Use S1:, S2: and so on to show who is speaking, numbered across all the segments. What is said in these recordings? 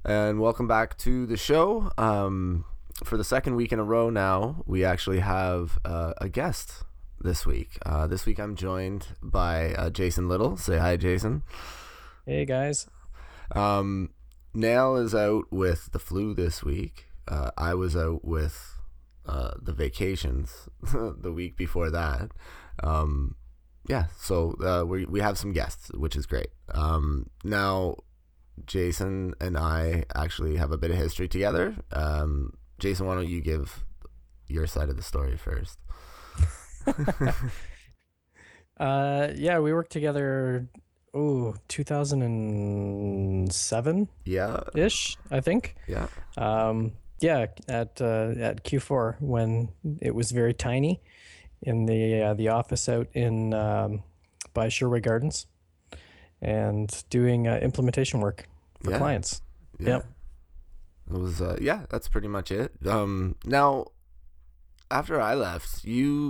S1: And welcome back to the show. For the second week in a row now, we actually have a guest this week. This week I'm joined by Jason Little. Say hi, Jason.
S2: Hey guys.
S1: Um, Nail is out with the flu this week. I was out with the vacations the week before that. So we have some guests, which is great. Now, Jason and I actually have a bit of history together. Jason, why don't you give your side of the story first?
S2: Yeah, we worked together 2007
S1: Yeah,
S2: ish, I think.
S1: yeah,
S2: Yeah, at Q4 when it was very tiny in the office out in by Sherway Gardens and doing implementation work for
S1: yeah,
S2: clients.
S1: yeah.
S2: Yep.
S1: It was that's pretty much it. Now after I left,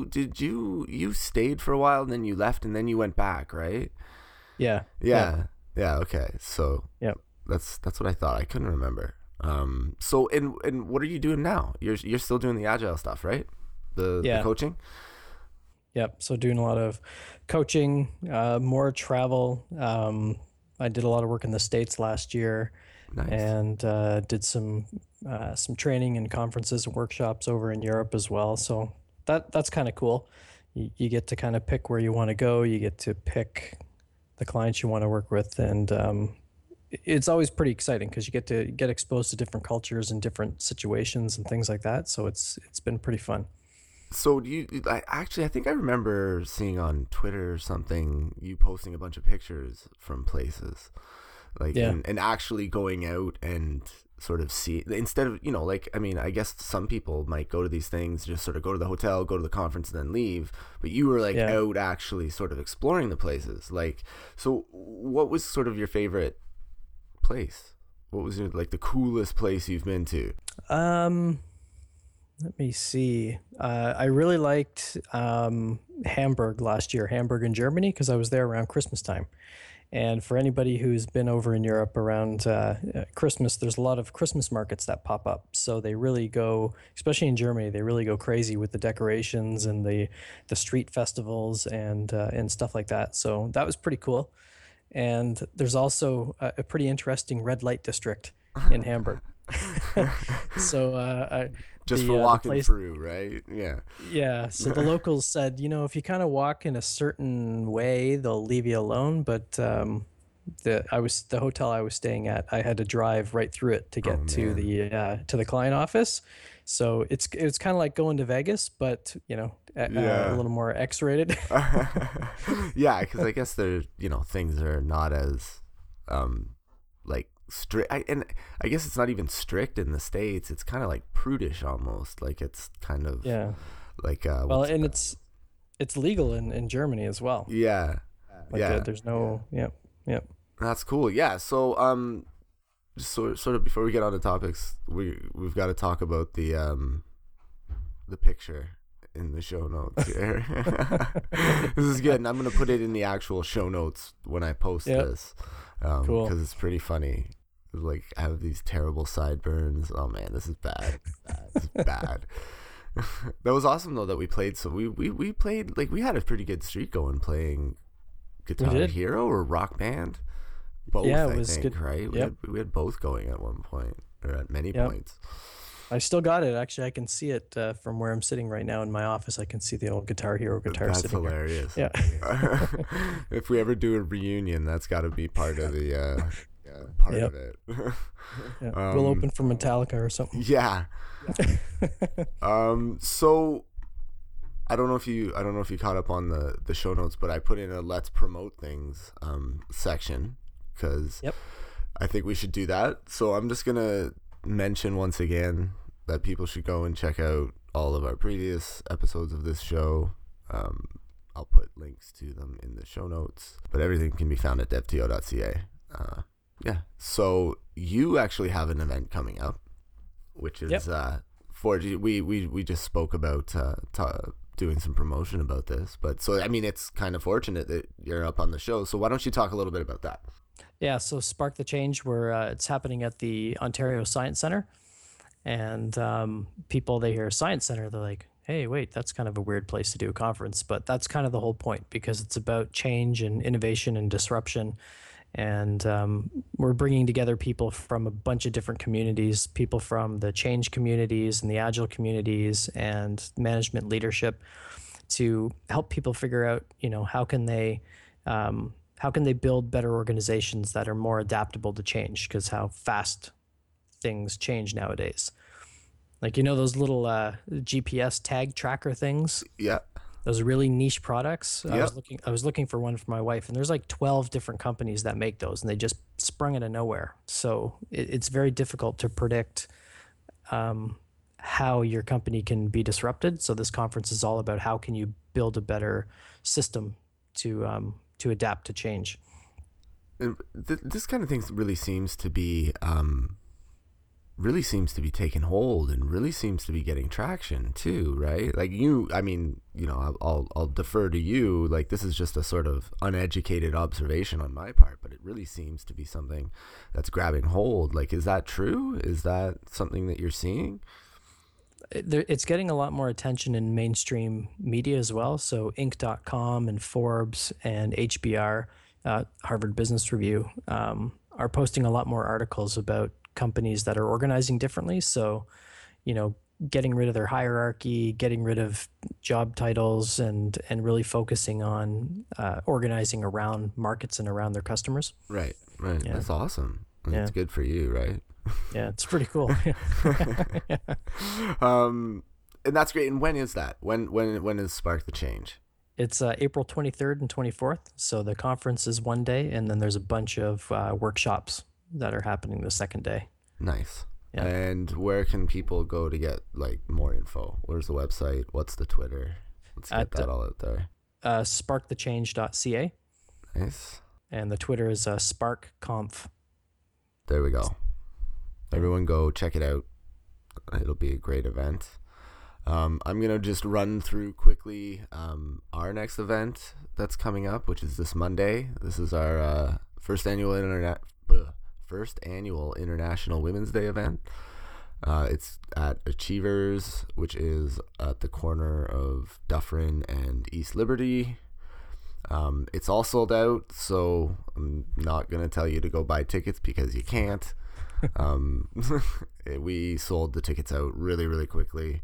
S1: you stayed for a while, and then you left, and then you went back, right?
S2: Yeah. Yep.
S1: Yeah. Okay, so
S2: Yep.
S1: that's what I thought. I couldn't remember. So and what are you doing now? You're still doing the agile stuff, right? The
S2: Yeah.
S1: coaching.
S2: Yep. So doing a lot of coaching, more travel. I did a lot of work in the States last year
S1: Nice.
S2: and did some training and conferences and workshops over in Europe as well. So that's kind of cool. You get to kind of pick where you want to go. You get to pick the clients you want to work with, and it's always pretty exciting because you get to get exposed to different cultures and different situations and things like that. So it's been pretty fun.
S1: So I think I remember seeing on Twitter or something you posting a bunch of pictures from places, like
S2: Yeah,
S1: and actually going out and sort of see, instead of, like, I mean, I guess some people might go to these things, just sort of go to the hotel, go to the conference, and then leave, but you were like
S2: yeah.
S1: out actually sort of exploring the places. Like, so what was sort of your favorite place? What was like the coolest place you've been to?
S2: Um, Let me see. I really liked Hamburg last year, Hamburg in Germany, because I was there around Christmas time. And for anybody who's been over in Europe around Christmas, there's a lot of Christmas markets that pop up. So they really go, especially in Germany, they really go crazy with the decorations and the street festivals and stuff like that. So that was pretty cool. And there's also a pretty interesting red light district in Hamburg. So
S1: Just for
S2: the
S1: walking
S2: place,
S1: through, right? Yeah.
S2: yeah. So the locals said, if you kind of walk in a certain way, they'll leave you alone. But the hotel I was staying at, I had to drive right through it to
S1: Oh
S2: get
S1: man.
S2: to the client office. So it's kind of like going to Vegas, but a
S1: Yeah.
S2: little more X-rated.
S1: Yeah, because I guess things are not as um like strict. And I guess it's not even strict in the States. It's kind of like prudish almost. Like it's kind of
S2: Yeah.
S1: like
S2: Well,
S1: what's
S2: and it's legal in Germany as well.
S1: yeah,
S2: Like
S1: yeah.
S2: there's no, yep, yep,
S1: That's cool. Yeah. So just sort of before we get on to topics, we've got to talk about the picture in the show notes here. This is good, and I'm gonna put it in the actual show notes when I post
S2: yep,
S1: this,
S2: cool.
S1: because it's pretty funny. Like, I have these terrible sideburns. Oh man, this is bad. This is bad. That was awesome though that we played. So we played, like, we had a pretty good streak going playing
S2: We
S1: Guitar
S2: did.
S1: Hero or Rock Band.
S2: Yeah,
S1: Both,
S2: it
S1: I
S2: was
S1: think,
S2: good.
S1: right?
S2: Yep,
S1: We had both going at one point, or at many
S2: yep.
S1: points.
S2: I still got it. Actually, I can see it from where I'm sitting right now in my office. I can see the old Guitar Hero guitar
S1: That's
S2: sitting there.
S1: hilarious.
S2: Yeah.
S1: If we ever do a reunion, that's got to be part of the part
S2: Yep.
S1: of it.
S2: Yeah. We'll
S1: um,
S2: open for Metallica or something.
S1: yeah. So I don't know if you caught up on the show notes, but I put in a let's promote things section because
S2: Yep.
S1: I think we should do that. So I'm just gonna mention once again that people should go and check out all of our previous episodes of this show. Um, I'll put links to them in the show notes, but everything can be found at devto.ca. Yeah. So you actually have an event coming up, which
S2: Yep.
S1: is for we just spoke about doing some promotion about this, but so I mean it's kind of fortunate that you're up on the show. So why don't you talk a little bit about that?
S2: Yeah, so Spark the Change, where it's happening at the Ontario Science Center. And people, they hear Science Center, they're like, hey, wait, that's kind of a weird place to do a conference. But that's kind of the whole point, because it's about change and innovation and disruption. And we're bringing together people from a bunch of different communities, people from the change communities and the agile communities and management leadership, to help people figure out, how can they build better organizations that are more adaptable to change, because how fast things change nowadays. Like, those little GPS tag tracker things,
S1: Yeah.
S2: those really niche products. I
S1: Yep.
S2: was looking for one for my wife, and there's like 12 different companies that make those, and they just sprung out of nowhere. So it's very difficult to predict how your company can be disrupted. So this conference is all about how can you build a better system to adapt to change.
S1: And this kind of thing really seems to be taking hold and really seems to be getting traction too, right? Like I mean, I'll defer to you. Like, this is just a sort of uneducated observation on my part, but it really seems to be something that's grabbing hold. Like, is that true? Is that something that you're seeing?
S2: It's getting a lot more attention in mainstream media as well. So Inc.com and Forbes and HBR, Harvard Business Review, are posting a lot more articles about companies that are organizing differently. So, you know, getting rid of their hierarchy, getting rid of job titles, and really focusing on organizing around markets and around their customers.
S1: Right, right.
S2: Yeah,
S1: That's awesome. And
S2: yeah,
S1: it's good for you, right?
S2: yeah. It's pretty cool. Yeah.
S1: um, and that's great. And when is that? When is Spark the Change?
S2: It's April 23rd and 24th. So the conference is one day, and then there's a bunch of workshops that are happening the second day.
S1: Nice.
S2: Yeah.
S1: And where can people go to get like more info? Where's the website? What's the Twitter? Let's get
S2: At
S1: that all out there.
S2: sparkthechange.ca.
S1: Nice.
S2: And the Twitter is sparkconf.
S1: There we go. Everyone go check it out. It'll be a great event. I'm going to just run through quickly our next event that's coming up, which is this Monday. This is our first annual International Women's Day event. It's at Achievers, which is at the corner of Dufferin and East Liberty. It's all sold out, so I'm not going to tell you to go buy tickets because you can't. We sold the tickets out really, really quickly.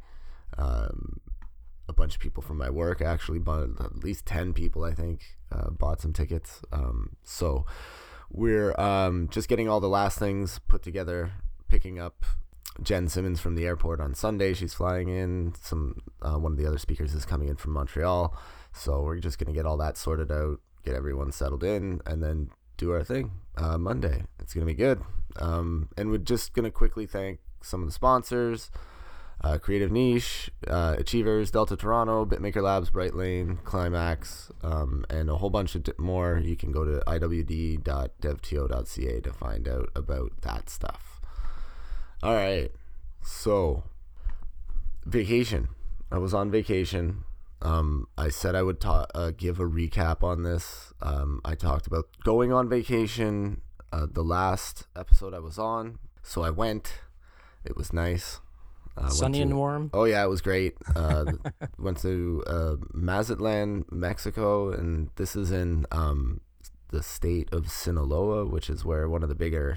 S1: A bunch of people from my work actually bought, at least 10 people, I think, bought some tickets. So we're just getting all the last things put together, picking up Jen Simmons from the airport on Sunday. She's flying in. One of the other speakers is coming in from Montreal. So we're just going to get all that sorted out, get everyone settled in, and then do our thing Monday. It's going to be good. And we're just going to quickly thank some of the sponsors. Creative Niche, Achievers, Delta Toronto, Bitmaker Labs, Brightlane, Climax, and a whole bunch of more. You can go to iwd.devto.ca to find out about that stuff. All right, so vacation. I was on vacation. I said I would give a recap on this. I talked about going on vacation the last episode I was on. So I went. It was nice.
S2: Sunny and warm.
S1: Oh yeah, it was great. Went to Mazatlan, Mexico, and this is in the state of Sinaloa, which is where one of the bigger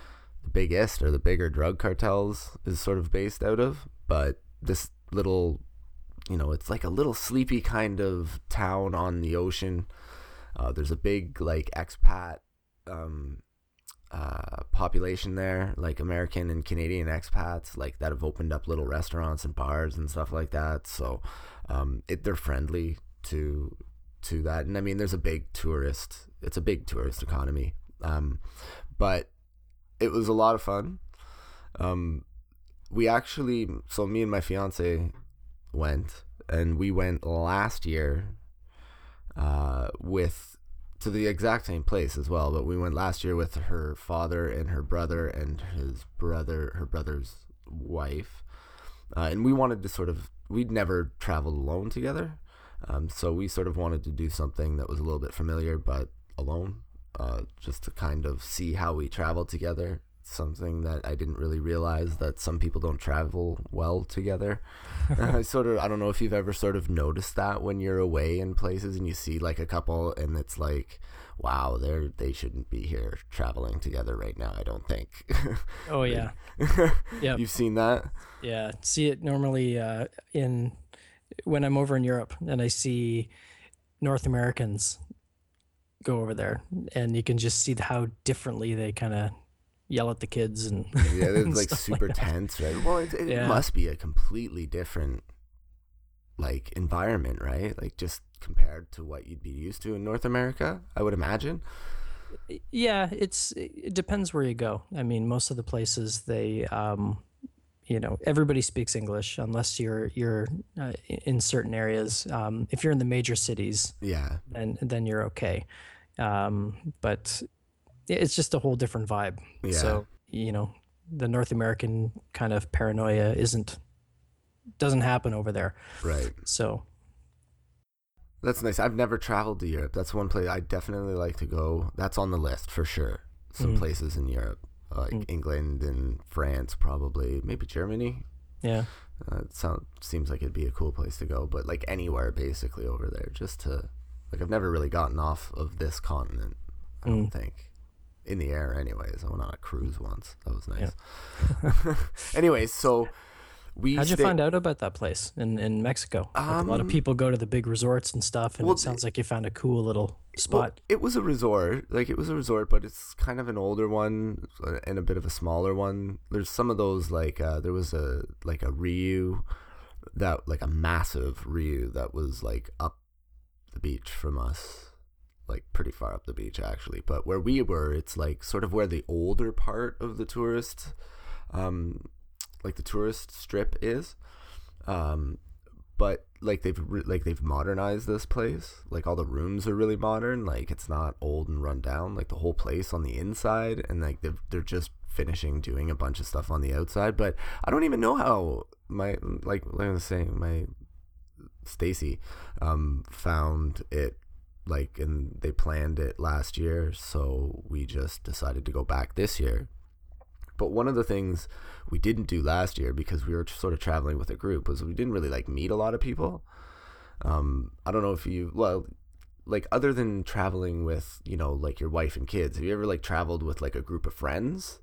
S1: drug cartels is sort of based out of. But this little, it's like a little sleepy kind of town on the ocean. There's a big like expat population there, like American and Canadian expats, like that have opened up little restaurants and bars and stuff like that. So they're friendly to that, and I mean, it's a big tourist economy. But it was a lot of fun. Me and my fiance went, and we went last year to the exact same place as well, but we went last year with her father and her brother and her brother's wife, and we wanted to we'd never traveled alone together, so we sort of wanted to do something that was a little bit familiar but alone, just to kind of see how we travel together. Something that I didn't really realize, that some people don't travel well together. I don't know if you've ever sort of noticed that when you're away in places and you see like a couple and it's like, wow, they shouldn't be here traveling together right now, I don't think.
S2: Oh yeah. Yeah.
S1: You've seen that?
S2: Yeah. See it normally in when I'm over in Europe and I see North Americans go over there, and you can just see how differently they kind of yell at the kids and,
S1: Yeah, it's
S2: and
S1: like
S2: stuff
S1: super
S2: like that.
S1: tense, right? Well, it
S2: Yeah.
S1: must be a completely different like environment, right? Like just compared to what you'd be used to in North America, I would imagine.
S2: Yeah, it depends where you go. I mean, most of the places they everybody speaks English unless you're in certain areas. If you're in the major cities,
S1: Yeah,
S2: then you're okay. But it's just a whole different vibe.
S1: yeah,
S2: So, the North American kind of paranoia isn't doesn't happen over there.
S1: right.
S2: So,
S1: That's nice. I've never traveled to Europe. That's one place I definitely like to go. That's on the list for sure. Some
S2: mm,
S1: places in Europe, like
S2: mm,
S1: England and France, probably maybe Germany.
S2: yeah.
S1: Seems like it'd be a cool place to go, but like anywhere basically over there, just to like I've never really gotten off of this continent. I don't
S2: Mm,
S1: think in the air, anyways. I went on a cruise once. That was
S2: yeah.
S1: nice. Anyways, so we
S2: How'd you
S1: stay.
S2: find out about that place in Mexico? Like a lot of people go to the big resorts and stuff, and
S1: Well,
S2: it sounds like you found a cool little
S1: well,
S2: spot.
S1: it was a resort. Like it was a resort, but it's kind of an older one and a bit of a smaller one. There's some of those like there was a like a Ryu that like a massive Ryu that was like up the beach from us, like pretty far up the beach actually. But where we were, it's like sort of where the older part of the tourist, like the tourist strip is. Um, but like they've modernized this place. Like all the rooms are really modern. Like it's not old and run down. Like the whole place on the inside, and like they're just finishing doing a bunch of stuff on the outside. But I don't even know how like I was saying, my Stacy found it, like, and they planned it last year, so we just decided to go back this year. But one of the things we didn't do last year, because we were sort of traveling with a group, was we didn't really like meet a lot of people. I don't know if you, well, like other than traveling with, like your wife and kids, have you ever like traveled with like a group of friends?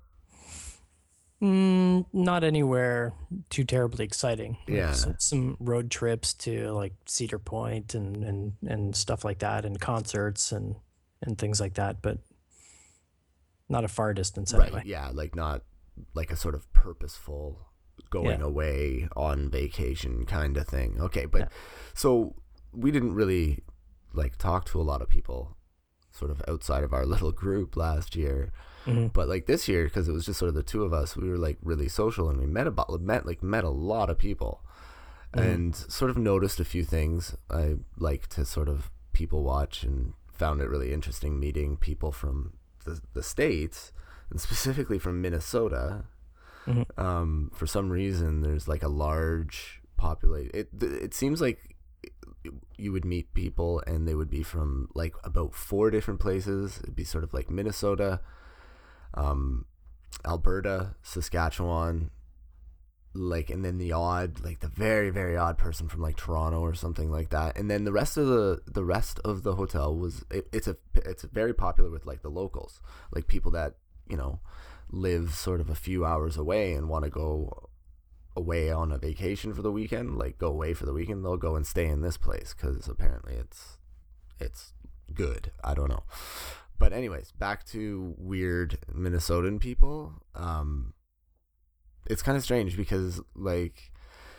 S2: Not anywhere too terribly exciting. Like
S1: Yeah.
S2: some road trips to like Cedar Point and stuff like that, and concerts and things like that, but not a far distance
S1: Right.
S2: anyway.
S1: Yeah. Like not like a sort of purposeful
S2: Yeah.
S1: going away on vacation kind of thing. Okay.
S2: Yeah.
S1: But so we didn't really like talk to a lot of people sort of outside of our little group last year.
S2: Hmm.
S1: But like this year, because it was just sort of the two of us, we were like really social, and we met a lot of people,
S2: Hmm.
S1: and sort of noticed a few things. I like to sort of people watch, and found it really interesting meeting people from the states, and specifically from Minnesota.
S2: Hmm.
S1: For some reason, there's like a large population. It seems like you would meet people and they would be from like about four different places. It'd be sort of like Minnesota, um, Alberta, Saskatchewan, like, and then the odd, like the very very odd person from like Toronto or something like that. And then the rest of the hotel was it's very popular with like the locals, like people that live sort of a few hours away and want to go away on a vacation for the weekend, like go away for the weekend. They'll go and stay in this place because apparently it's good. I don't know. But anyways, back to weird Minnesotan people. It's kind of strange because like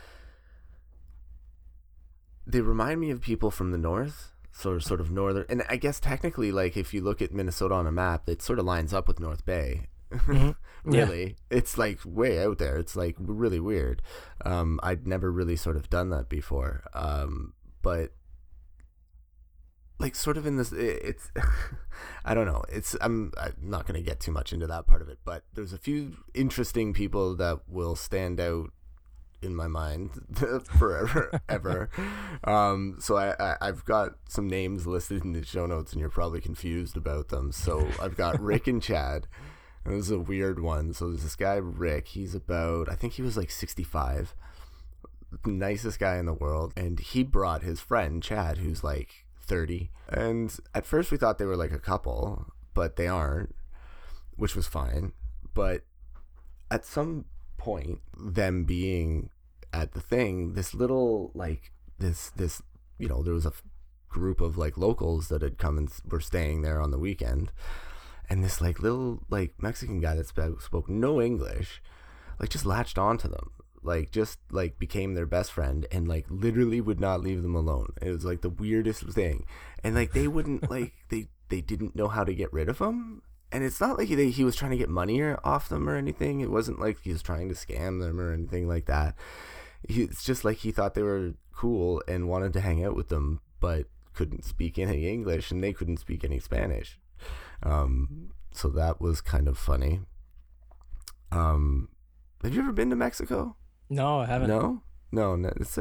S1: they remind me of people from the north, sort of northern. And I guess technically, like if you look at Minnesota on a map, it sort of lines up with North Bay.
S2: Hmm. Yeah.
S1: Really, it's like way out there. It's like really weird. I'd never really sort of done that before. But like sort of in this it's I don't know, I'm not going to get too much into that part of it, but there's a few interesting people that will stand out in my mind forever, ever. So I've got some names listed in the show notes, and you're probably confused about them. So I've got Rick and Chad. And this is a weird one. So there's this guy, Rick. He's about, I think he was like 65. Nicest guy in the world. And he brought his friend, Chad, who's like 30. And at first we thought they were like a couple, but they aren't, which was fine. But at some point, them being at the thing, this little, like, this, there was a group of like locals that had come and were staying there on the weekend. And this like little like Mexican guy that spoke no English, like just latched onto them, like just like became their best friend, and like literally would not leave them alone. It was like the weirdest thing, and like they wouldn't like they didn't know how to get rid of him. And it's not like he was trying to get money off them or anything. It wasn't like he was trying to scam them or anything like that. It's just like he thought they were cool and wanted to hang out with them, but couldn't speak any English and they couldn't speak any Spanish. So that was kind of funny. Have you ever been to Mexico?
S2: No, I haven't.
S1: No. It's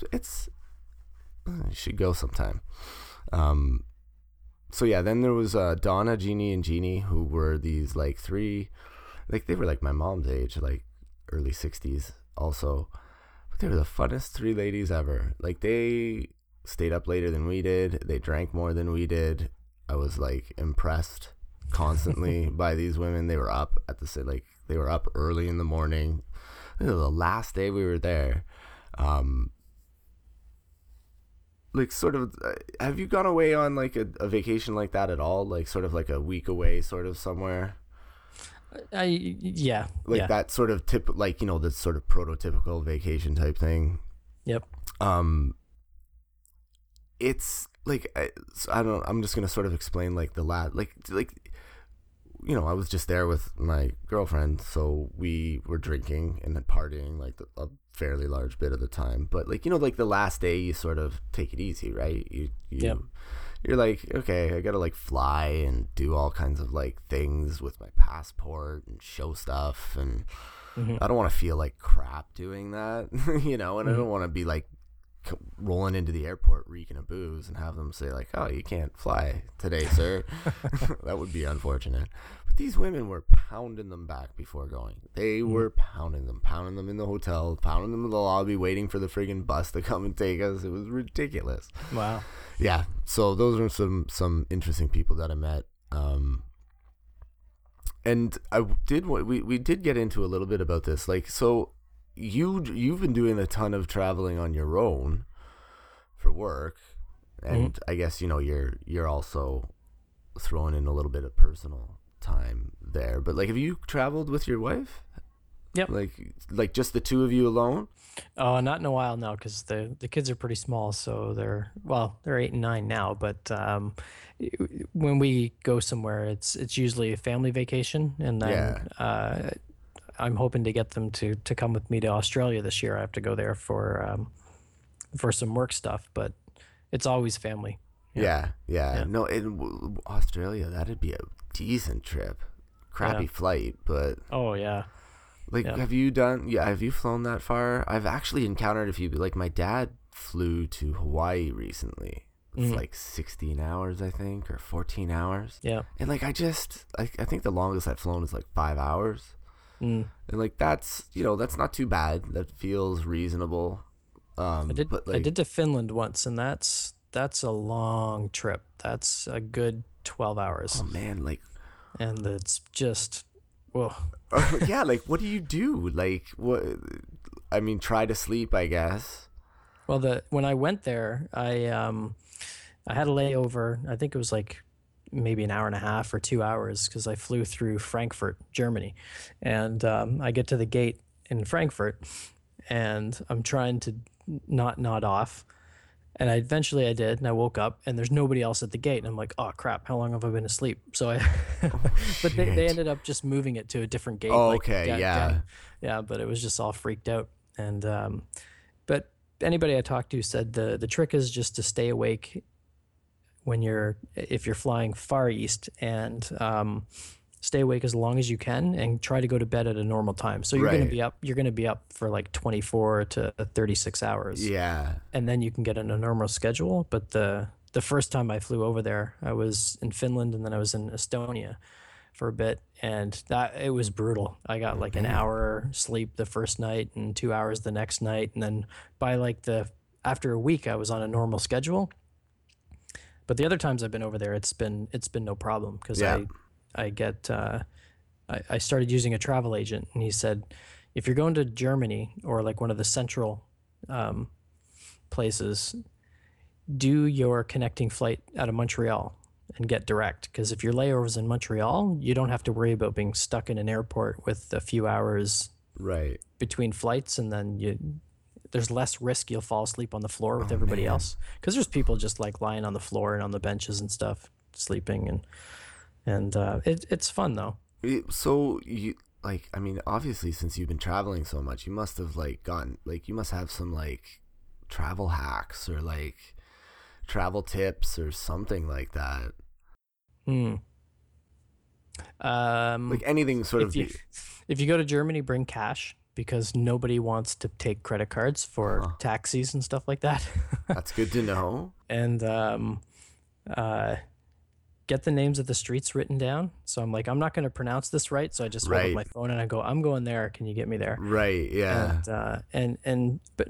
S1: you should go sometime. So yeah, then there was Donna, Jeannie, and Jeannie, who were these like three, like they were like my mom's age, like early 60s also. But they were the funnest three ladies ever. Like they stayed up later than we did. They drank more than we did. I was like impressed constantly by these women. They were up they were up early in the morning. The last day we were there, like sort of, have you gone away on like a vacation like that at all? Like sort of like a week away, sort of somewhere.
S2: Yeah.
S1: Like that sort of like the sort of prototypical vacation type thing.
S2: Yep.
S1: It's like I'm just gonna sort of explain like the like I was just there with my girlfriend, so we were drinking and then partying like a fairly large bit of the time. But like like the last day, you sort of take it easy, right?
S2: Yep.
S1: You're like, okay, I gotta like fly and do all kinds of like things with my passport and show stuff, and I don't want to feel like crap doing that, and I don't want to be like rolling into the airport reeking of booze and have them say like, oh, you can't fly today, sir. That would be unfortunate. But these women were pounding them back before going. They were pounding them in the hotel, pounding them in the lobby, waiting for the friggin' bus to come and take us. It was ridiculous.
S2: Wow.
S1: Yeah, so those are some interesting people that I met. And we did get into a little bit about this, like, so you've been doing a ton of traveling on your own for work, and I guess you're also throwing in a little bit of personal time there. But like, have you traveled with your wife?
S2: Yep.
S1: Like just the two of you alone?
S2: Oh, not in a while now, because the kids are pretty small, so they're 8 and 9 now. But when we go somewhere, it's usually a family vacation, and then I'm hoping to get them to come with me to Australia this year. I have to go there for some work stuff, but it's always family.
S1: Yeah. No, in Australia, that'd be a decent trip. Crappy flight, but
S2: oh yeah.
S1: Like, have you flown that far? I've actually encountered a few, like my dad flew to Hawaii recently. It's like 16 hours, I think, or 14 hours.
S2: Yeah.
S1: And like, I think the longest I've flown is like 5 hours. And like, that's not too bad. That feels reasonable.
S2: I did to Finland once, and that's a long trip. That's a good 12 hours.
S1: Oh man, like,
S2: and it's just, whoa.
S1: Yeah, like, what do you do? Like, what? I mean, try to sleep, I guess.
S2: Well, when I went there, I had a layover. I think it was like maybe an hour and a half or 2 hours, because I flew through Frankfurt, Germany, and I get to the gate in Frankfurt, and I'm trying to not nod off, and eventually I did, and I woke up, and there's nobody else at the gate, and I'm like, oh crap, how long have I been asleep? So but they ended up just moving it to a different gate.
S1: Oh, okay,
S2: yeah, but it was just all freaked out, and but anybody I talked to said the trick is just to stay awake if you're flying far east, and stay awake as long as you can and try to go to bed at a normal time. So
S1: Right.
S2: you're going to be up for like 24 to 36 hours,
S1: Yeah.
S2: and then you can get on a normal schedule. But the first time I flew over there, I was in Finland and then I was in Estonia for a bit, and that it was brutal. I got
S1: Oh
S2: like an
S1: man.
S2: hour sleep the first night and 2 hours the next night, and then by like the after a week I was on a normal schedule. But the other times I've been over there, it's been no problem because
S1: Yeah.
S2: I get I started using a travel agent, and he said if you're going to Germany or like one of the central um, places, do your connecting flight out of Montreal and get direct. Because if your layover's in Montreal, you don't have to worry about being stuck in an airport with a few hours
S1: Right.
S2: between flights, and then there's less risk you'll fall asleep on the floor with
S1: Oh
S2: everybody
S1: man.
S2: else. Because there's people just like lying on the floor and on the benches and stuff, sleeping, and it's fun though.
S1: So you like I mean obviously since you've been traveling so much you must have like gotten like you must have some like travel hacks or like travel tips or something like that.
S2: Hmm.
S1: Like
S2: Um,
S1: anything sort
S2: if
S1: of
S2: you if you go to Germany, bring cash because nobody wants to take credit cards for
S1: huh.
S2: taxis and stuff like that.
S1: That's good to know.
S2: And uh, get the names of the streets written down. So I'm like, I'm not going to pronounce this right. So I just hold up
S1: Right.
S2: my phone and I go, I'm going there. Can you get me there?
S1: Right. Yeah.
S2: And but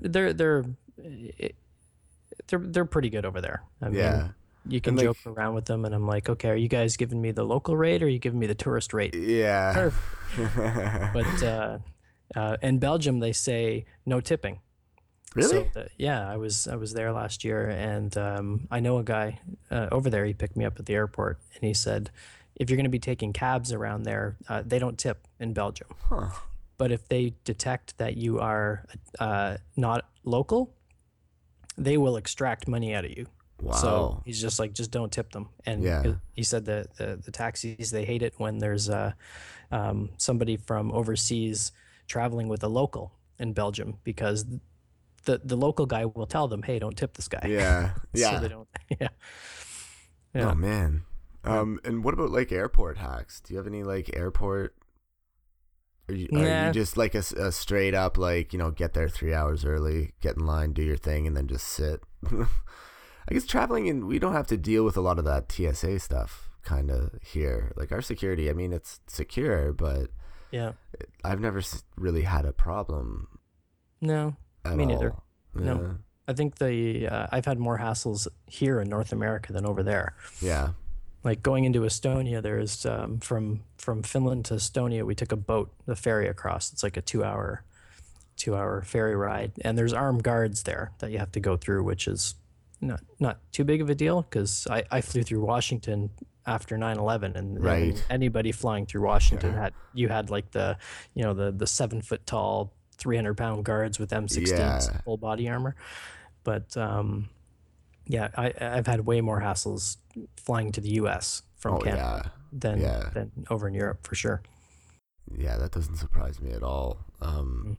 S2: they're pretty good over there. I mean,
S1: Yeah.
S2: you
S1: And
S2: can
S1: like
S2: joke around with them, and I'm like, okay, are you guys giving me the local rate or are you giving me the tourist rate?
S1: yeah.
S2: Perfect. But in Belgium, they say no tipping.
S1: Really?
S2: So yeah, I was there last year, and I know a guy over there. He picked me up at the airport, and he said, if you're going to be taking cabs around there, they don't tip in Belgium.
S1: Huh.
S2: But if they detect that you are not local, they will extract money out of you. So
S1: Wow.
S2: he's just like, just don't tip them. And
S1: Yeah.
S2: he said that the taxis, they hate it when there's somebody from overseas traveling with a local in Belgium, because the local guy will tell them, hey, don't tip this guy.
S1: Yeah.
S2: So they
S1: Yeah.
S2: don't. Yeah.
S1: Oh
S2: Yeah.
S1: man.
S2: Yeah.
S1: And what about like airport hacks? Do you have any like airport? Are you
S2: Nah.
S1: just like a straight up like get there 3 hours early, get in line, do your thing, and then just sit? I guess traveling and we don't have to deal with a lot of that TSA stuff kind of here. Like our security, I mean it's secure, but
S2: Yeah.
S1: I've never really had a problem
S2: No,
S1: at
S2: me neither.
S1: all.
S2: No.
S1: Yeah.
S2: I think I've had more hassles here in North America than over there.
S1: Yeah.
S2: Like going into Estonia, there's from Finland to Estonia, we took a boat, the ferry across. It's like a 2 hour ferry ride, and there's armed guards there that you have to go through, which is not too big of a deal because I flew through Washington after 9/11, and
S1: Right.
S2: anybody flying through Washington had like the 7 foot tall 300-pound guards with M16s,
S1: Yeah.
S2: full body armor. But yeah, I've had way more hassles flying to the U.S. from
S1: Oh
S2: Canada
S1: yeah.
S2: than
S1: Yeah.
S2: than over in Europe for sure.
S1: Yeah, that doesn't surprise me at all.
S2: Mm.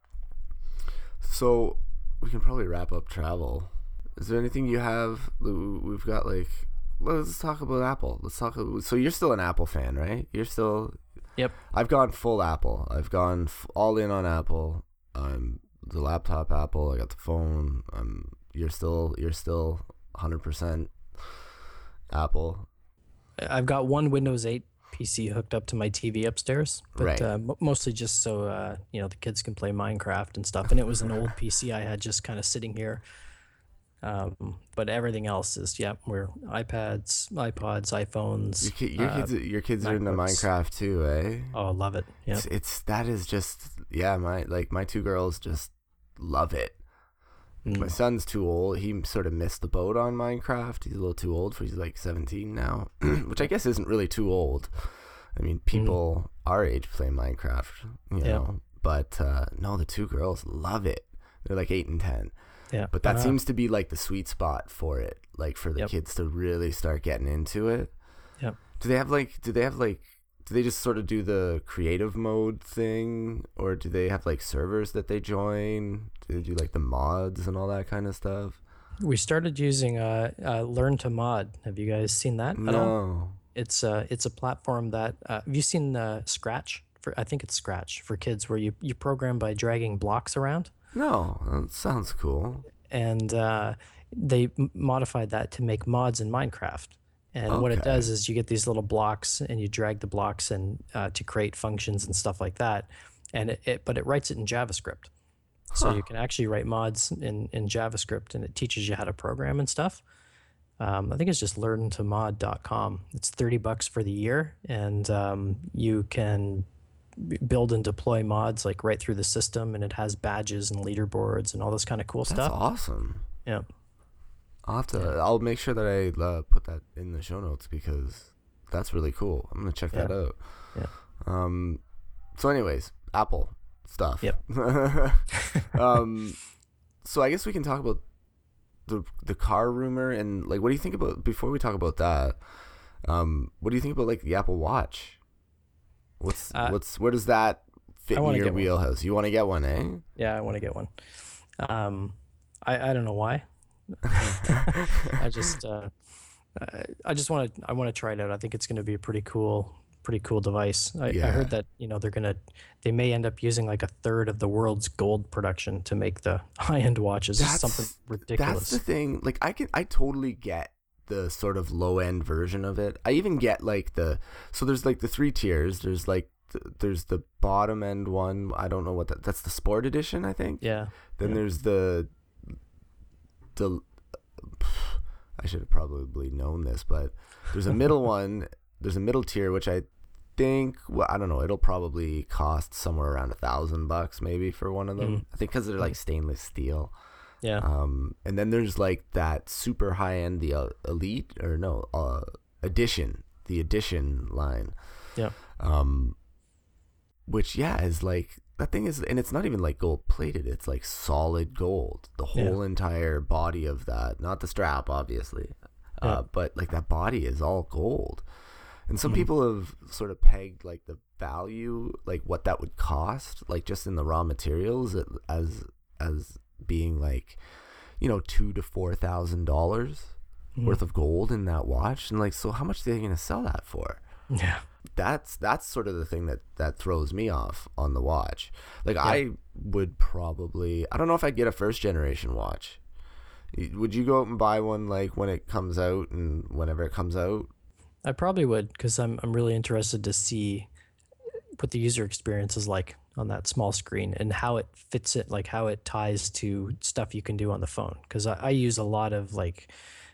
S1: So we can probably wrap up travel. Is there anything you have? We've got like. Let's talk about Apple. Let's talk. So you're still an Apple fan, right? You're still.
S2: Yep.
S1: I've gone full Apple. I've gone all in on Apple. I'm the laptop Apple. I got the phone. You're still 100% Apple.
S2: I've got one Windows 8 PC hooked up to my TV upstairs, but
S1: Right.
S2: mostly just so the kids can play Minecraft and stuff. And it was an old PC I had just kind of sitting here. But everything else is, yeah, we're iPads, iPods, iPhones,
S1: Your kids are into
S2: MacBooks.
S1: Minecraft too, eh?
S2: Oh, love it. Yeah.
S1: It's that is just yeah. My two girls just love it. My
S2: Mm.
S1: son's too old. He sort of missed the boat on Minecraft. He's a little too old for. He's like 17 now, which I guess isn't really too old. I mean,
S2: Mm.
S1: people our age play Minecraft,
S2: Yeah.
S1: But no, the two girls love it. They're like 8 and 10.
S2: Yeah.
S1: But that seems to be like the sweet spot for it, like for the
S2: Yep.
S1: kids to really start getting into it.
S2: Yep.
S1: Do they just sort of do the creative mode thing, or do they have like servers that they join? Do they do like the mods and all that kind of stuff?
S2: We started using Learn to Mod. Have you guys seen that at all?
S1: No.
S2: It's a platform that have you seen Scratch? For I think it's Scratch for kids, where you program by dragging blocks around,
S1: No, that sounds cool.
S2: and they modified that to make mods in Minecraft. And what it
S1: Okay.
S2: does is you get these little blocks, and you drag the blocks and to create functions and stuff like that. And but it writes it in JavaScript, so
S1: Huh.
S2: you can actually write mods in JavaScript, and it teaches you how to program and stuff. I think it's just learntomod.com. It's $30 for the year, and you can build and deploy mods like right through the system, and it has badges and leaderboards and all this kind of cool
S1: That's
S2: stuff.
S1: awesome.
S2: Yeah,
S1: I'll have
S2: yeah,
S1: to. I'll make sure that I put that in the show notes because that's really cool. I'm gonna check
S2: yeah,
S1: that out.
S2: yeah.
S1: Um. So, anyways, Apple stuff.
S2: Yep.
S1: um. So I guess we can talk about the car rumor and like what do you think about before we talk about that? What do you think about like the Apple Watch?
S2: uh,
S1: Where does that fit
S2: I
S1: in
S2: want to
S1: your
S2: get one.
S1: wheelhouse? You want to get one, eh?
S2: Yeah, I want to get one. Um, I don't know why. I just I want to try it out. I think it's going to be a pretty cool device. I
S1: Yeah.
S2: heard that they may end up using like a third of the world's gold production to make the high end watches. Just something
S1: That's the
S2: ridiculous.
S1: thing. Like I totally get the sort of low end version of it. I even get like so there's like the three tiers. There's like there's the bottom end one. I don't know what that's the sport edition, I think.
S2: Yeah,
S1: Then
S2: yeah.
S1: there's the I should have probably known this, but there's a middle one. There's a middle tier which I think, well, I don't know. It'll probably cost somewhere around $1,000 maybe for one of
S2: Mm,
S1: them. I think because they're like
S2: mm,
S1: stainless steel.
S2: yeah.
S1: And then there's like that super high end, the elite or no, edition, the edition line.
S2: Yeah.
S1: Um, which yeah is like that thing is, and it's not even like gold plated. It's like solid gold, the
S2: Yeah.
S1: whole entire body of that, not the strap, obviously,
S2: Yeah.
S1: but like that body is all gold. And some
S2: Mm,
S1: people have sort of pegged like the value, like what that would cost, like just in the raw materials, as being like, $2,000 to $4,000
S2: mm,
S1: worth of gold in that watch. And like, so how much are they going to sell that for?
S2: yeah.
S1: That's sort of the thing that throws me off on the watch. Like
S2: Yeah.
S1: I would probably, I don't know if I'd get a first generation watch. Would you go out and buy one like when it comes out and whenever it comes out?
S2: I probably would, because I'm really interested to see what the user experience is like on that small screen, and how it fits it, like how it ties to stuff you can do on the phone. Because I use a lot of like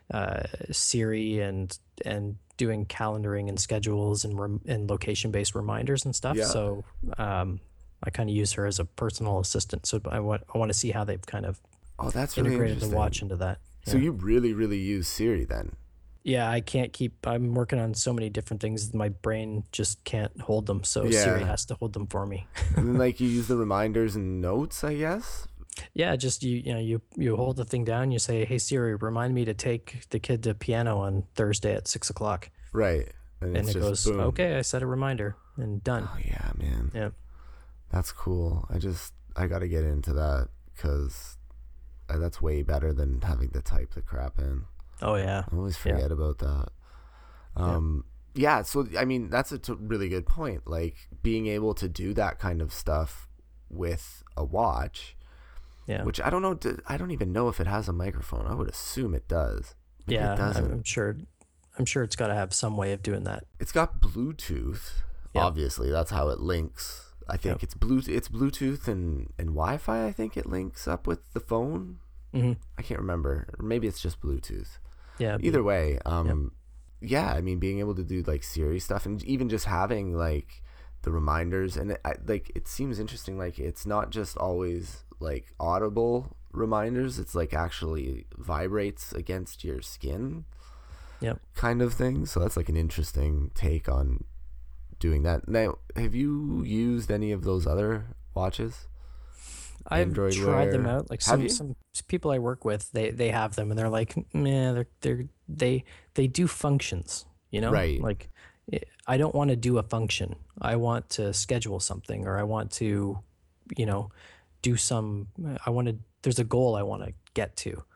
S2: Siri and doing calendaring and schedules and location based reminders and stuff.
S1: Yeah.
S2: So I kind of use her as a personal assistant. So I want to see how they've kind of
S1: Oh, that's really
S2: integrated the
S1: interesting.
S2: watch into that.
S1: So
S2: Yeah.
S1: you really, really use Siri then?
S2: Yeah, I can't keep. I'm working on so many different things. My brain just can't hold them. So Siri
S1: Yeah.
S2: has to hold them for me.
S1: And then like you use the reminders and notes, I guess.
S2: Yeah, just you hold the thing down. You say, "Hey Siri, remind me to take the kid to piano on Thursday at 6 o'clock,"
S1: Right. And
S2: and
S1: it's
S2: it
S1: just
S2: goes,
S1: boom.
S2: "Okay, I set a reminder," and done.
S1: Oh yeah, man.
S2: Yeah.
S1: That's cool. I got to get into that cuz that's way better than having to type the crap in.
S2: Oh yeah.
S1: I always
S2: Yeah.
S1: forget about that.
S2: Yeah.
S1: Yeah, so I mean that's a really good point. Like being able to do that kind of stuff with a watch,
S2: Yeah.
S1: which I don't know. I don't even know if it has a microphone. I would assume it does. Maybe it
S2: Yeah. I'm,
S1: doesn't.
S2: I'm sure. I'm sure it's got to have some way of doing that.
S1: It's got Bluetooth.
S2: Yep.
S1: Obviously, that's how it links. I
S2: Yep.
S1: think it's Bluetooth and Wi-Fi. I think it links up with the phone.
S2: Hmm.
S1: I can't remember. Or maybe it's just Bluetooth.
S2: Yeah.
S1: Either way,
S2: Yep.
S1: yeah, I mean, being able to do like Siri stuff and even just having like the reminders and like it seems interesting. Like it's not just always like audible reminders. It's like actually vibrates against your skin
S2: Yep.
S1: kind of thing. So that's like an interesting take on doing that. Now, have you used any of those other watches?
S2: I've
S1: Android
S2: tried them
S1: Wear?
S2: out. Like
S1: Have
S2: some
S1: you?
S2: some people I work with, they have them, and they're like, man, they do functions,
S1: Right.
S2: Like I don't want to do a function. I want to schedule something, or I want to, you know, do some. I want to. There's a goal I want to get to,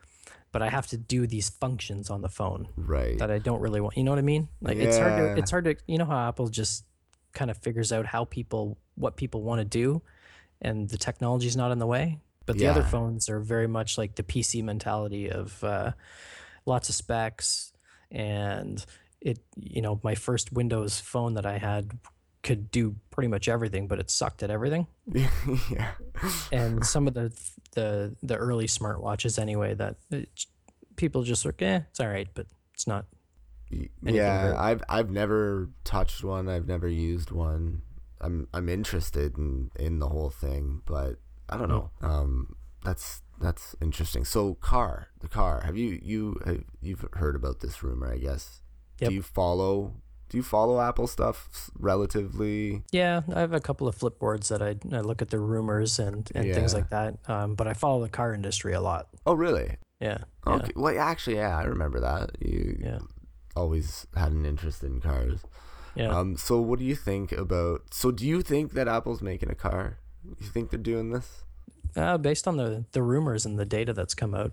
S2: but I have to do these functions on the phone
S1: Right.
S2: that I don't really want. You know what I mean? Like
S1: Yeah.
S2: it's hard to, you know how Apple just kind of figures out what people want to do, and the technology's not in the way. But the other
S1: Yeah.
S2: phones are very much like the PC mentality of lots of specs, and my first Windows phone that I had could do pretty much everything, but it sucked at everything.
S1: Yeah.
S2: And some of the early smartwatches anyway, people just like, it's all right, but it's not anything
S1: Yeah,
S2: great.
S1: I've never touched one. I've never used one. I'm interested in the whole thing, but I don't
S2: Mm.
S1: know. That's interesting. So the car. You've heard about this rumor, I guess. Do
S2: Yep.
S1: you follow do you follow Apple stuff relatively?
S2: Yeah, I have a couple of flipboards that I look at the rumors and things
S1: Yeah.
S2: like that. But I follow the car industry a lot.
S1: Oh, really?
S2: Yeah, yeah,
S1: Okay. Well, actually, yeah, I remember that. You
S2: yeah,
S1: always had an interest in cars.
S2: yeah.
S1: So what do you think about? So do you think that Apple's making a car? You think they're doing this?
S2: Based on the rumors and the data that's come out,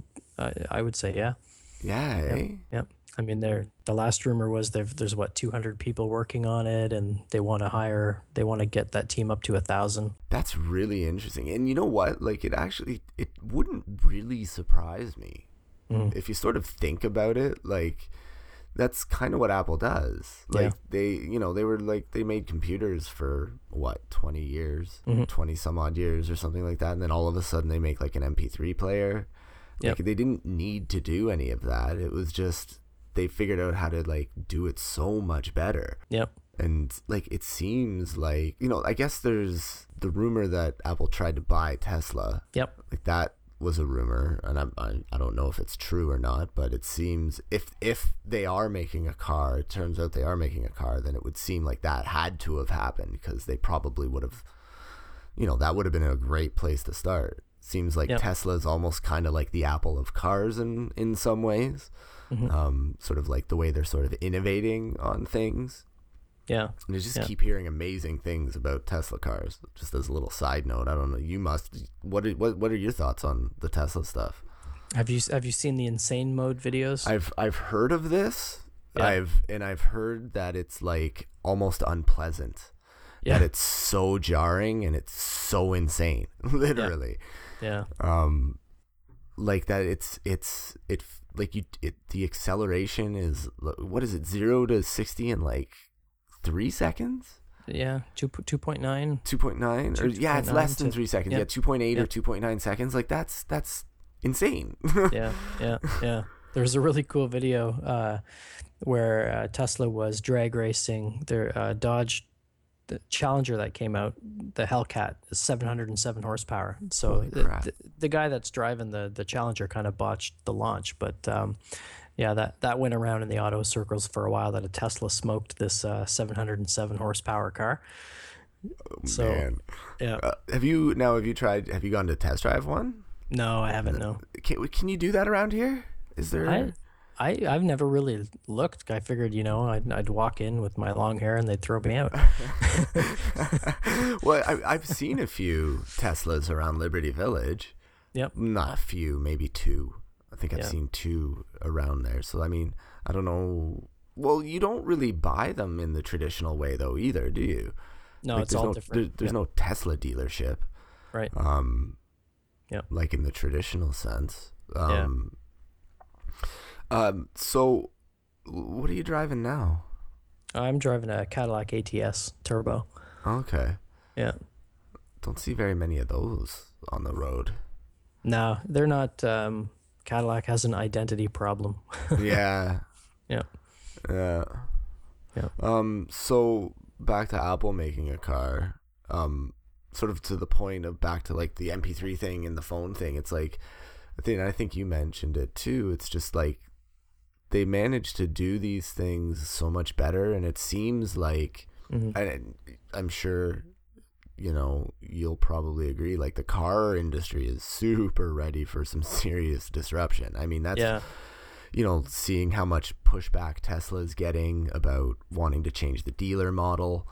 S2: I would say yeah.
S1: Yeah.
S2: Yep,
S1: Eh?
S2: yep. I mean, the last rumor was there's what 200 people working on it, and they want to get that team up to 1,000.
S1: That's really interesting. And you know what? Like, it wouldn't really surprise me
S2: Mm.
S1: if you sort of think about it. Like, that's kind of what Apple does.
S2: Yeah.
S1: Like, they made computers for what, 20 years,
S2: Mhm.
S1: 20 some odd years or something like that. And then all of a sudden they make like an MP3 player. Like,
S2: Yep.
S1: they didn't need to do any of that. It was just, they figured out how to like do it so much better.
S2: Yep.
S1: And like, it seems like, I guess there's the rumor that Apple tried to buy Tesla.
S2: Yep.
S1: Like, that was a rumor, and I don't know if it's true or not, but it seems if they are making a car, it turns out they are making a car, then it would seem like that had to have happened, because they probably would have, that would have been a great place to start. Seems like
S2: Yep.
S1: Tesla is almost kind of like the Apple of cars in some ways.
S2: Mhm.
S1: Sort of like the way they're sort of innovating on things.
S2: Yeah.
S1: And I just
S2: Yeah.
S1: keep hearing amazing things about Tesla cars. Just as a little side note, I don't know. You must. What are your thoughts on the Tesla stuff?
S2: Have you seen the insane mode videos?
S1: I've heard of this.
S2: Yeah.
S1: I've heard that it's like almost unpleasant.
S2: Yeah.
S1: That it's so jarring and it's so insane, literally.
S2: Yeah.
S1: Like that the acceleration is, what is it, 0 to 60 in like 3 seconds?
S2: Yeah. 2.9.
S1: 2.9, or yeah, it's less than 3 seconds.
S2: Yep.
S1: Yeah, 2.8 or
S2: Yep.
S1: 2.9 seconds. Like, that's insane.
S2: Yeah. Yeah. Yeah. There was a really cool video where Tesla was drag racing their Dodge the Challenger that came out. The Hellcat is 707 horsepower. So
S1: Holy crap.
S2: the guy that's driving the Challenger kind of botched the launch, but yeah, that went around in the auto circles for a while, that a Tesla smoked this 707 horsepower car. So
S1: Man,
S2: yeah,
S1: have you gone to test drive one?
S2: no, I haven't. No,
S1: Can you do that around here? Is there?
S2: I've never really looked. I figured, I'd walk in with my long hair and they'd throw me out.
S1: Well, I've seen a few Teslas around Liberty Village.
S2: Yep.
S1: Not a few, maybe two. I think I've
S2: Yeah.
S1: seen two around there. So I mean, I don't know. Well, you don't really buy them in the traditional way though either, do you?
S2: No,
S1: Like,
S2: it's all different.
S1: There's
S2: Yep.
S1: no Tesla dealership.
S2: Right. Yep.
S1: Like in the traditional sense.
S2: Yeah.
S1: So what are you driving now?
S2: I'm driving a Cadillac ATS Turbo.
S1: Okay.
S2: Yeah.
S1: Don't see very many of those on the road.
S2: No, they're not. Cadillac has an identity problem.
S1: Yeah.
S2: Yeah.
S1: Yeah.
S2: Yeah.
S1: So back to Apple making a car. Sort of to the point of back to like the MP3 thing and the phone thing. It's like, I think you mentioned it too. It's just like they managed to do these things so much better, and it seems like, and I'm sure, you'll probably agree, like the car industry is super ready for some serious disruption. I mean, that's,
S2: Yeah.
S1: Seeing how much pushback Tesla is getting about wanting to change the dealer model,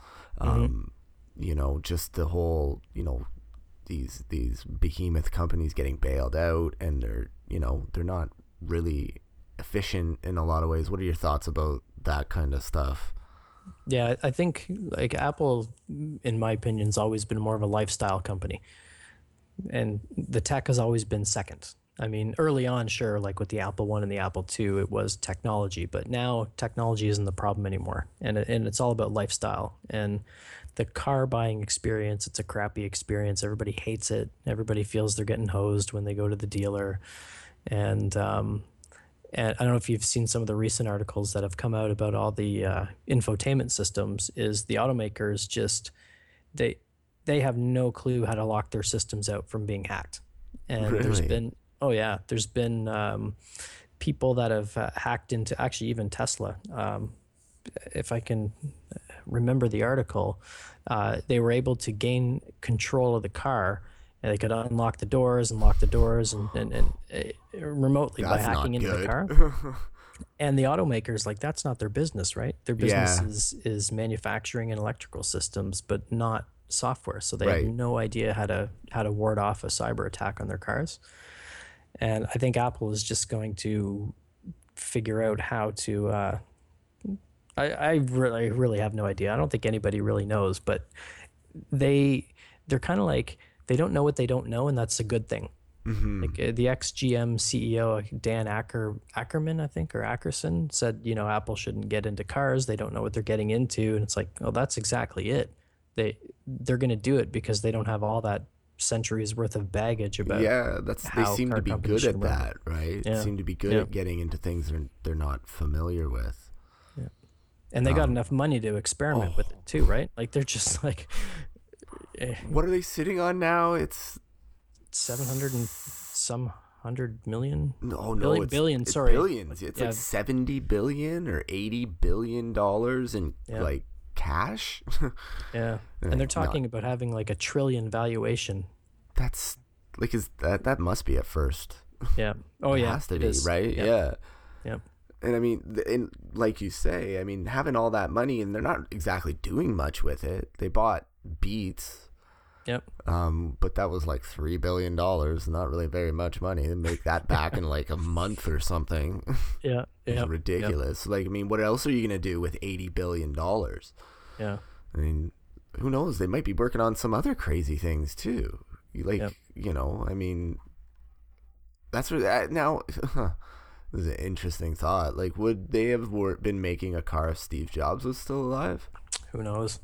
S1: just the whole, these behemoth companies getting bailed out, and they're, they're not really efficient in a lot of ways. What are your thoughts about that kind of stuff?
S2: Yeah, I think like Apple, in my opinion, has always been more of a lifestyle company, and the tech has always been second. I mean, early on, sure, like with the Apple One and the Apple Two, it was technology, but now technology isn't the problem anymore, and it's all about lifestyle and the car buying experience. It's a crappy experience. Everybody hates it. Everybody feels they're getting hosed when they go to the dealer, and and I don't know if you've seen some of the recent articles that have come out about all the infotainment systems. Is the automakers just they they have no clue how to lock their systems out from being hacked, and there's
S1: Really?
S2: been oh yeah, there's been people that have hacked into actually even Tesla. If I can remember the article, they were able to gain control of the car. And they could unlock the doors and lock the doors and remotely by
S1: That's
S2: hacking
S1: not
S2: into the
S1: good.
S2: car. And the automakers, like that's not their business, right? Their business
S1: Yeah,
S2: is manufacturing and electrical systems, but not software. So they have
S1: right.
S2: no idea how to ward off a cyber attack on their cars. And I think Apple is just going to figure out how to. I really have no idea. I don't think anybody really knows, but they they're kind of like they don't know what they don't know, and that's a good thing.
S1: Hmm.
S2: Like the ex GM CEO Dan Ackerman, I think, or Ackerson said, Apple shouldn't get into cars. They don't know what they're getting into, and it's like, oh, that's exactly it. They're going to do it because they don't have all that centuries worth of baggage about
S1: Yeah, they
S2: how
S1: seem to
S2: car
S1: be
S2: companies
S1: good
S2: should
S1: at
S2: run.
S1: that, right?
S2: Yeah,
S1: Seem to be good
S2: yeah,
S1: at getting into things they're not familiar with.
S2: yeah. And they got
S1: Um,
S2: enough money to experiment with it
S1: oh,
S2: too, right? Like they're just like eh,
S1: what are they sitting on now? It's
S2: 700 and some 100 million
S1: no,
S2: billion,
S1: it's
S2: sorry.
S1: billions. It's like
S2: Yeah,
S1: 70 billion or 80 billion dollars in
S2: yeah.
S1: like cash.
S2: Yeah. And they're
S1: Like, no,
S2: talking about having like a trillion valuation.
S1: that's like is that must be at first.
S2: Yeah. Oh
S1: It
S2: yeah,
S1: has to
S2: it
S1: be,
S2: is.
S1: right?
S2: Yeah.
S1: Yeah.
S2: Yeah.
S1: And I mean, and like you say, I mean, having all that money and they're not exactly doing much with it. They bought Beats,
S2: Yep.
S1: but that was like $3 billion, not really very much money. To make that back in like a month or something
S2: Yeah.
S1: is
S2: Yep. Yep.
S1: ridiculous. Like, I mean, what else are you gonna do with $80 billion?
S2: Yeah.
S1: I mean, who knows? They might be working on some other crazy things too. Like,
S2: Yep.
S1: I mean, that's what now. This is an interesting thought. Like, would they have been making a car if Steve Jobs was still alive?
S2: Who knows?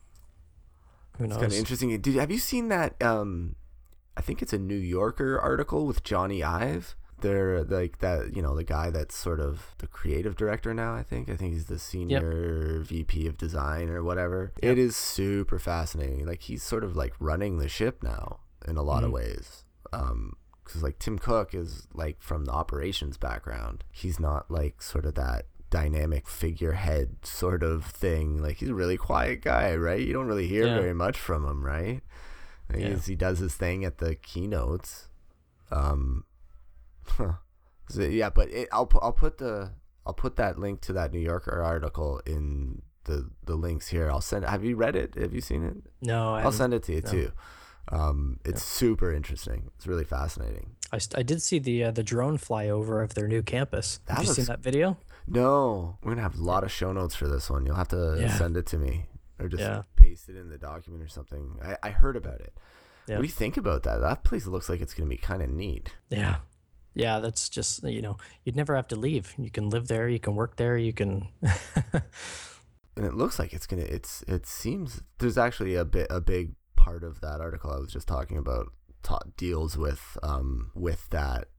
S2: Who
S1: It's kind of
S2: knows?
S1: interesting. Have you seen that? I think it's a New Yorker article with Johnny Ive. They're like that, the guy that's sort of the creative director now. I think he's the
S2: Yep.
S1: senior VP of design or whatever. It
S2: Yep.
S1: is super fascinating. Like he's sort of like running the ship now in a lot of
S2: Mhm.
S1: ways. Because like Tim Cook is like from the operations background. He's not like sort of that dynamic figurehead sort of thing. Like he's a really quiet guy, right? You don't really hear
S2: Yeah.
S1: very much from him, right? Like,
S2: Yeah.
S1: he does his thing at the keynotes. Um, huh. So, yeah, but I'll put that link to that New Yorker article in the links here. I'll send. Have you read it? Have you seen it?
S2: No, I
S1: I'll
S2: haven't.
S1: send it to you
S2: No.
S1: too. It's
S2: Yeah.
S1: super interesting. It's really fascinating.
S2: I did see the drone flyover of their new campus. Have
S1: That
S2: you seen
S1: looks
S2: that video?
S1: No, we're gonna have a lot of show notes for this one. You'll have to
S2: Yeah.
S1: send it to me or just
S2: Yeah.
S1: paste it in the document or something. I heard about it. What
S2: Yeah.
S1: do you think about that? That place looks like it's gonna be kind of neat.
S2: Yeah. Yeah, that's just, you'd never have to leave. You can live there, you can work there, you can
S1: And it looks like it's gonna. It seems there's actually a big part of that article I was just talking about deals with that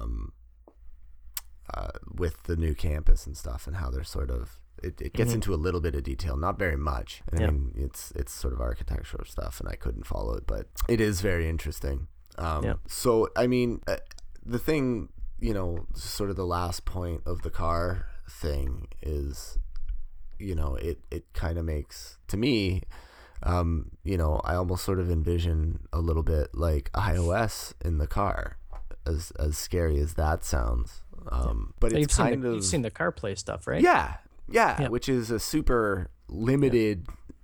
S1: with the new campus and stuff and how they're sort of it gets
S2: Mhm.
S1: into a little bit of detail, not very much. And I
S2: Yeah.
S1: mean, it's sort of architectural stuff, and I couldn't follow it, but it is very interesting.
S2: Yeah.
S1: So I mean, the thing, sort of the last point of the car thing is, it kind of makes to me, I almost sort of envision a little bit like iOS in the car, as scary as that sounds. But it's
S2: You've seen the CarPlay stuff, right?
S1: yeah,
S2: Yeah.
S1: which is a super limited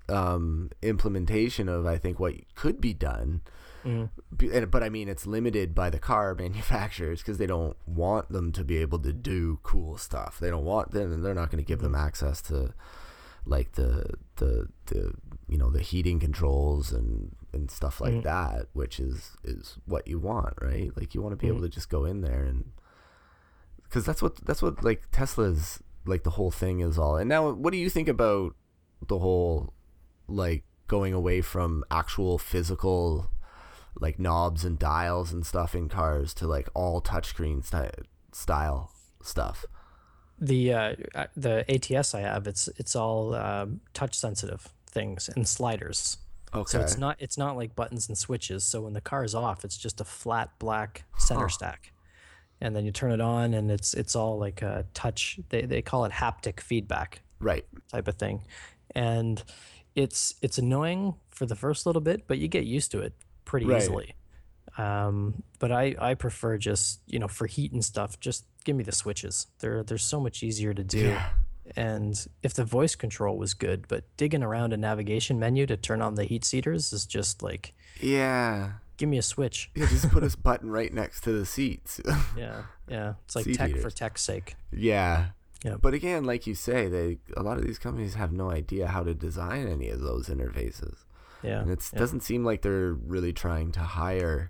S1: implementation of, I think, what could be done. But I mean, it's limited by the car manufacturers because they don't want them to be able to do cool stuff. They don't want them. They're not going to give them access to like the the heating controls and stuff like that, which is what you want, right? Like you want to be able to just go in there, and because that's what like Tesla's like the whole thing is all. And now, what do you think about the whole like going away from actual physical like knobs and dials and stuff in cars to like all touchscreen style stuff?
S2: The ATS I have, it's all touch sensitive things and sliders.
S1: Okay.
S2: So it's not like buttons and switches. So when the car is off, it's just a flat black center stack, and then you turn it on, and it's all like a touch. They call it haptic feedback,
S1: Right.
S2: type of thing, and it's annoying for the first little bit, but you get used to it pretty easily. But I prefer just, for heat and stuff, just give me the switches. They're so much easier to do.
S1: Yeah.
S2: And if the voice control was good, but digging around a navigation menu to turn on the heat seaters is just like,
S1: Yeah.
S2: give me a switch.
S1: Yeah, just put a button right next to the seats.
S2: Yeah. It's like
S1: Seat
S2: tech
S1: heaters.
S2: for tech's sake.
S1: Yeah.
S2: Yeah.
S1: But again, like you say, a lot of these companies have no idea how to design any of those interfaces.
S2: Yeah.
S1: And it doesn't seem like they're really trying to hire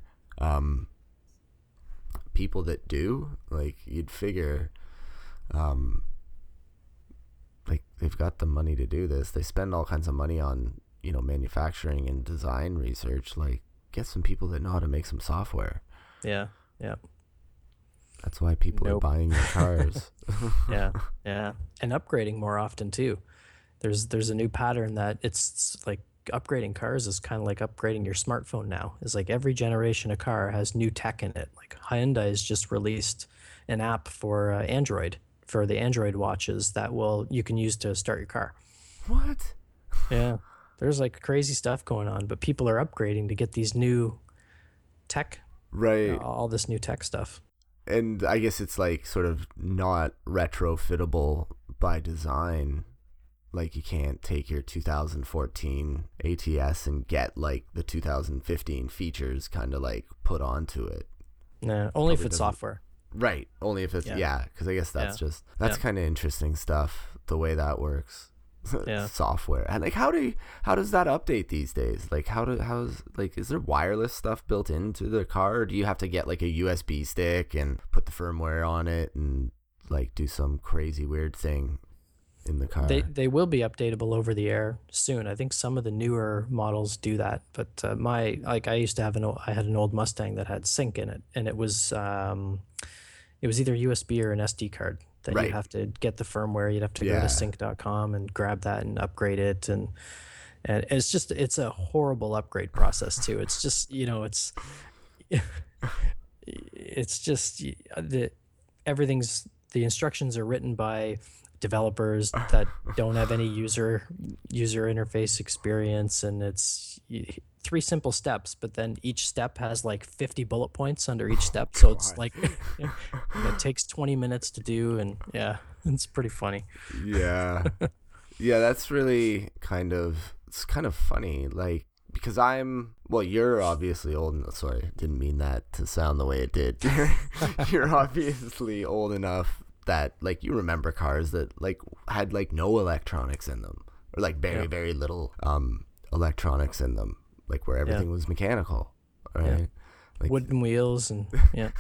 S1: people that do. Like you'd figure like they've got the money to do this. They spend all kinds of money on, manufacturing and design research. Like get some people that know how to make some software.
S2: Yeah.
S1: That's why people are buying your cars.
S2: Yeah. And upgrading more often too. There's a new pattern that it's like upgrading cars is kind of like upgrading your smartphone now. It's like every generation of car has new tech in it. Like Hyundai has just released an app for Android, for the Android watches that you can use to start your car.
S1: What?
S2: Yeah. There's like crazy stuff going on, but people are upgrading to get these new tech,
S1: Right.
S2: all this new tech stuff.
S1: And I guess it's like sort of not retrofittable by design. Like you can't take your 2014 ATS and get like the 2015 features kind of like put onto it.
S2: No, only if it's
S1: doesn't-
S2: software.
S1: Right. Only if it's, because I guess that's
S2: Yeah.
S1: kind of interesting stuff, the way that works.
S2: Yeah.
S1: Software. And like, how does that update these days? Like is there wireless stuff built into the car, or do you have to get like a USB stick and put the firmware on it and like do some crazy weird thing in the car?
S2: They will be updatable over the air soon. I think some of the newer models do that, but I used to have I had an old Mustang that had sync in it, and it was either USB or an SD card that
S1: Right.
S2: you'd have to get the firmware. You'd have to go to sync.com and grab that and upgrade it, and it's a horrible upgrade process too. It's just it's just the instructions are written by developers that don't have any user interface experience, and it's 3 simple steps, but then each step has like 50 bullet points under each step, so it's like it takes 20 minutes to do, and it's pretty funny.
S1: Yeah. Yeah, that's really it's kind of funny, like, because you're obviously old. Sorry, didn't mean that to sound the way it did. You're obviously old enough that like you remember cars that like had like no electronics in them, or like very very little electronics in them, like where everything was mechanical, right? Like
S2: wooden wheels and I'm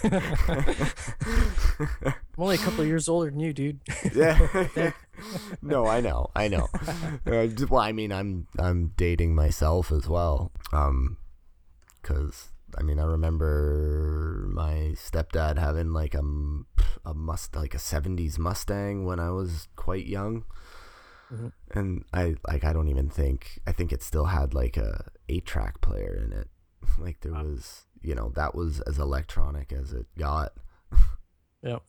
S2: only a couple of years older than you, dude.
S1: Yeah. No, I know. Well, I mean, I'm dating myself as well. Because I mean, I remember my stepdad having like a 70s Mustang when I was quite young. Mm-hmm. And I think it still had like a 8-track player in it. Like there was, that was as electronic as it got.
S2: Yep.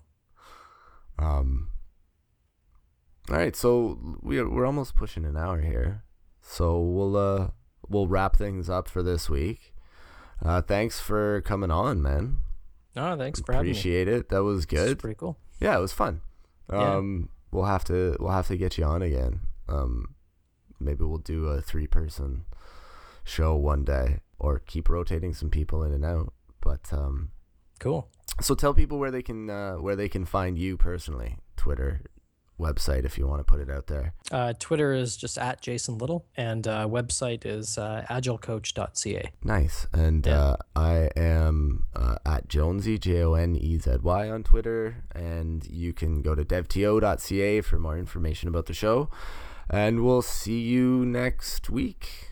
S1: All right, so we're almost pushing an hour here, so we'll wrap things up for this week. Thanks for coming on, man.
S2: Oh, thanks for having me.
S1: Appreciate it. That was good.
S2: It's pretty cool.
S1: Yeah, it was fun. We'll have to get you on again. maybe we'll do a 3-person show one day, or keep rotating some people in and out. But
S2: cool.
S1: So tell people where they can find you personally. Twitter, website, if you want to put it out there.
S2: Twitter is just at Jason Little, and website is agilecoach.ca.
S1: Nice. And I am at Jonesy, JONEZY on Twitter, and you can go to devto.ca for more information about the show. And we'll see you next week.